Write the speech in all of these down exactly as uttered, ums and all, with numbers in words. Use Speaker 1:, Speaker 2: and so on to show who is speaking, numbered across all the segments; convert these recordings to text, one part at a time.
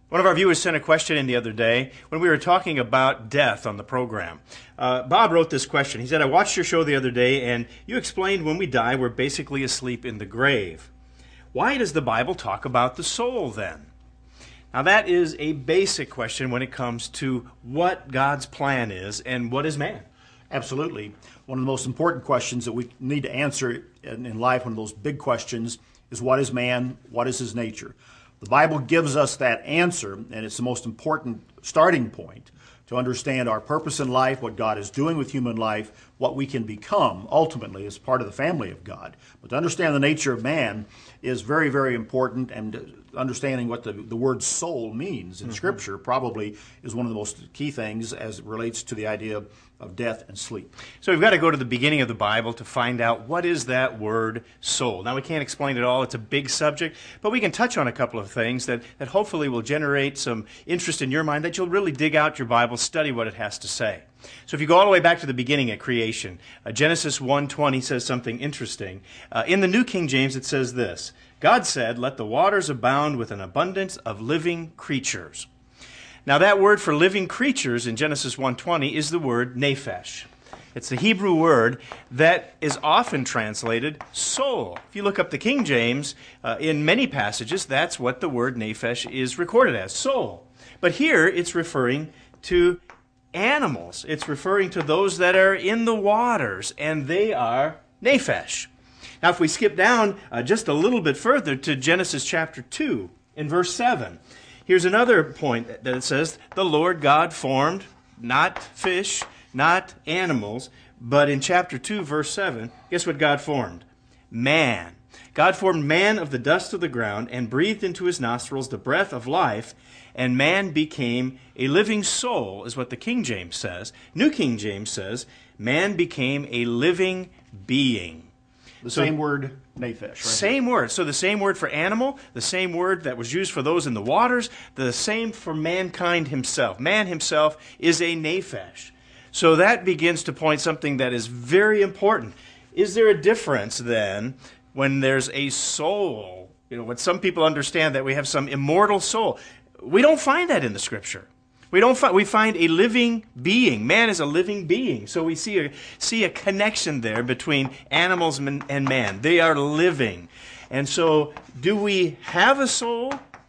Speaker 1: One of our viewers sent a question in the other day when we were talking about death on the program. Uh, Bob wrote this question. He said, I watched your show the other day, and you explained when we die, we're basically asleep in the grave. Why does the Bible talk about the soul then? Now, that is a basic question when it comes to what God's plan is and what is man.
Speaker 2: Absolutely. One of the most important questions that we need to answer in, in life, one of those big questions, is what is man? What is his nature? The Bible gives us that answer, and it's the most important starting point to understand our purpose in life, what God is doing with human life, what we can become ultimately as part of the family of God. But to understand the nature of man is very, very important, and understanding what the, the word soul means in mm-hmm. Scripture probably is one of the most key things as it relates to the idea of, of death and sleep.
Speaker 1: So we've got to go to the beginning of the Bible to find out what is that word soul. Now we can't explain it all, it's a big subject, but we can touch on a couple of things that, that hopefully will generate some interest in your mind, that you'll really dig out your Bible, study what it has to say. So if you go all the way back to the beginning at creation, uh, Genesis one twenty says something interesting. Uh, in the New King James it says this, God said, let the waters abound with an abundance of living creatures. Now that word for living creatures in Genesis one twenty is the word nephesh. It's the Hebrew word that is often translated soul. If you look up the King James, uh, in many passages, that's what the word nephesh is recorded as, soul. But here it's referring to animals. It's referring to those that are in the waters, and they are nephesh. Now, if we skip down uh, just a little bit further to Genesis chapter two, in verse seven, here's another point that it says, the Lord God formed not fish, not animals, but in chapter two, verse seven, guess what God formed? Man. God formed man of the dust of the ground and breathed into his nostrils the breath of life, and man became a living soul, is what the King James says. New King James says, man became a living being.
Speaker 2: The so, same word, nephesh, right?
Speaker 1: Same word. So the same word for animal, the same word that was used for those in the waters, the same for mankind himself. Man himself is a nephesh. So that begins to point something that is very important. Is there a difference then when there's a soul? You know, when some people understand that we have some immortal soul. We don't find that in the Scripture. We don't find, we find a living being. Man is a living being. So we see a, see a connection there between animals and man. They are living. And so do we have a soul,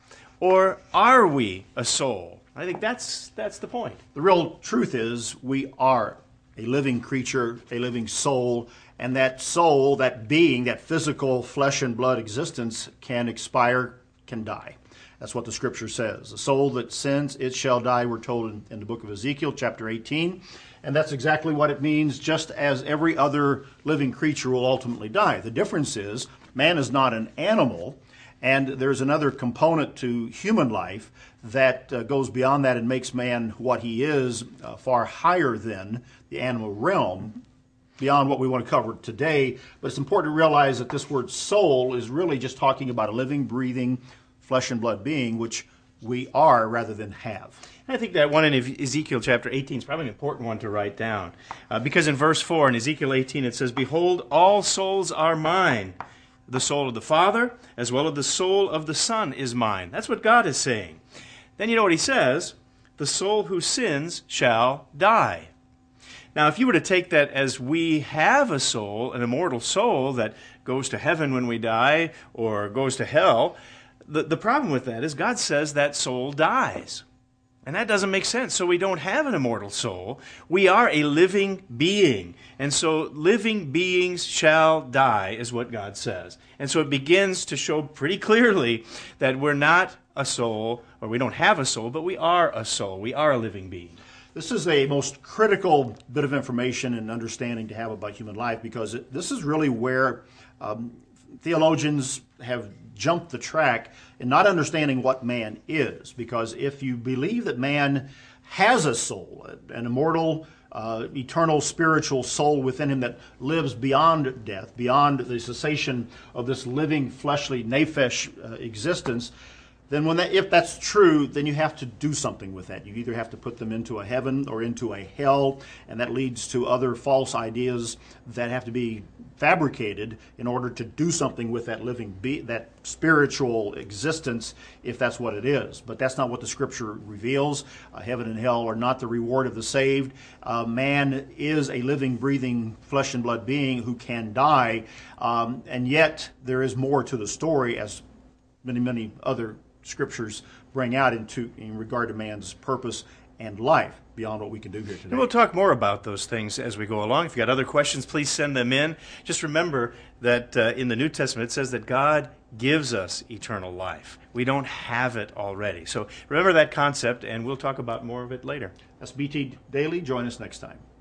Speaker 1: or are we a soul? I think that's that's the point.
Speaker 2: The real truth is we are a living creature, a living soul, and that soul, that being, that physical flesh and blood existence can expire, can die. That's what the Scripture says. The soul that sins, it shall die, we're told in, in the book of Ezekiel, chapter eighteen. And that's exactly what it means, just as every other living creature will ultimately die. The difference is, man is not an animal, and there's another component to human life that uh, goes beyond that and makes man what he is, uh, far higher than the animal realm, beyond what we want to cover today. But it's important to realize that this word soul is really just talking about a living, breathing, flesh and blood being, which we are rather than have.
Speaker 1: I think that one in Ezekiel chapter eighteen is probably an important one to write down. Uh, because in verse four in Ezekiel eighteen it says, behold, all souls are mine. The soul of the Father as well as the soul of the Son is mine. That's what God is saying. Then you know what he says? The soul who sins shall die. Now, if you were to take that as we have a soul, an immortal soul that goes to heaven when we die or goes to hell, The, the problem with that is God says that soul dies. And that doesn't make sense. So we don't have an immortal soul. We are a living being. And so living beings shall die is what God says. And so it begins to show pretty clearly that we're not a soul, or we don't have a soul, but we are a soul. We are a living being.
Speaker 2: This is a most critical bit of information and understanding to have about human life, because it, this is really where um, theologians have jumped the track in not understanding what man is. Because if you believe that man has a soul, an immortal, uh, eternal, spiritual soul within him that lives beyond death, beyond the cessation of this living, fleshly, nephesh uh, existence, then when that, if that's true, then you have to do something with that. You either have to put them into a heaven or into a hell, and that leads to other false ideas that have to be fabricated in order to do something with that living, be, that spiritual existence, if that's what it is. But that's not what the Scripture reveals. Uh, heaven and hell are not the reward of the saved. Uh, man is a living, breathing, flesh and blood being who can die, um, and yet there is more to the story, as many, many other Scriptures bring out into in regard to man's purpose and life beyond what we can do here today.
Speaker 1: And we'll talk more about those things as we go along. If you've got other questions, please send them in. Just remember that uh, in the New Testament it says that God gives us eternal life. We don't have it already. So remember that concept, and we'll talk about more of it later.
Speaker 2: That's B T Daily. Join us next time.